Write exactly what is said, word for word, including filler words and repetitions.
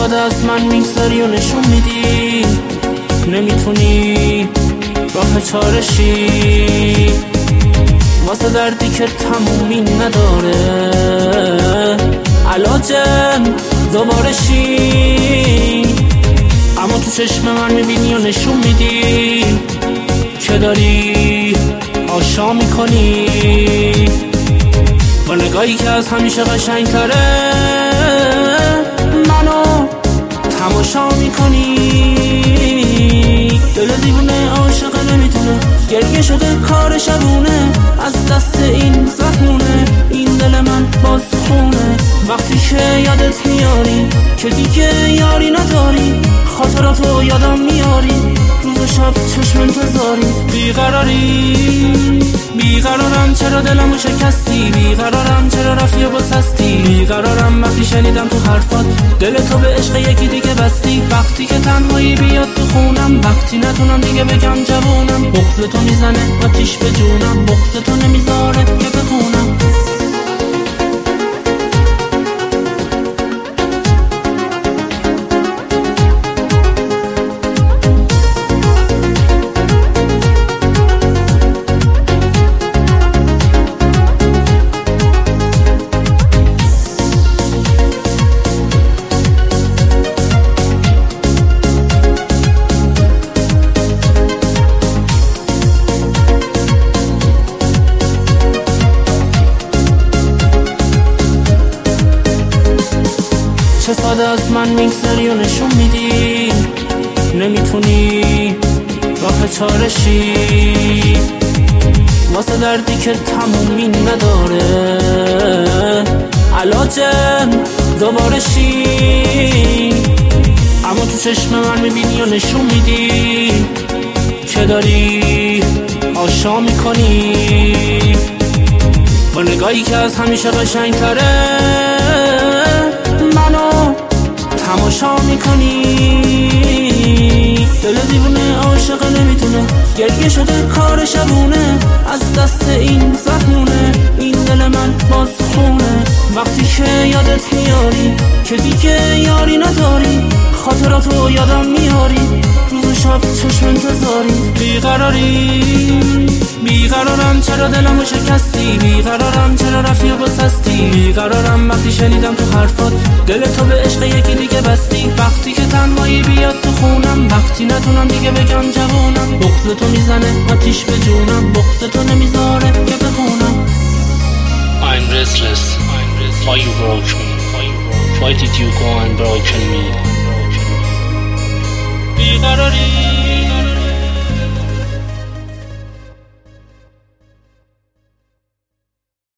ساده از من میگذاری و نشون میدی نمیتونی راه چارشی واسه دردی که تمومی نداره علاجم دوباره شی. اما تو چشم من میبینی و نشون میدی که داری آشا میکنی با نگاهی که از همیشه قشنگ تره منو تماشا میکنی. دل دیوونه عاشق نمیتونه گریه شده کار شبونه از دست این زخمونه این دل من باز خونه وقتی که یادت میاری که دیگه یاری نداری خاطراتو یادم میاری روز و شب چشم انتظاری بیقراری بیقرارم چرا دلمو شکستی بیقرارم چرا رفتی و بسستی بیقرارم وقتی شنیدم تو حرفات دل تو به عشق یکی دیگه بستی وقتی که تنهایی بیاد تو خونم وقتی نتونم دیگه بگم جوونم بغض تو میزنه آتیش به جونم بغض تو نمیذاره که بخونم. چه ساده از من میگذاری و نشون میدی نمیتونی راه چارشی واسه دردی که تمومی نداره علاجم دوباره شی. اما تو چشم من میبینی و نشون میدی که داری آشا میکنی با نگاهی که از همیشه قشنگ تره منو تماشا میکنی. دل دیوونه عاشق نمیتونه گریه شده کار شبونه از دست این زخمونه این دل من باز خونه وقتی که یادت میاری که دیگه یاری نداری خاطراتو یادم میاری روز و شب چشم انتظاری بیقراری بیقرارم چرا دلمو شکستی بیقرارم چرا رفتی و بسستی بیقرارم وقتی شنیدم تو حرفات دل تو به عشق یکی دیگه بستی وقتی که تنهایی بیاد تو خونم وقتی نتونم دیگه بگم جوونم بغض تو میزنه آتیش به جونم بغض تو نمیذاره که بخونم. I'm restless. Why you broke me? Why did you go and broken me? بیقراری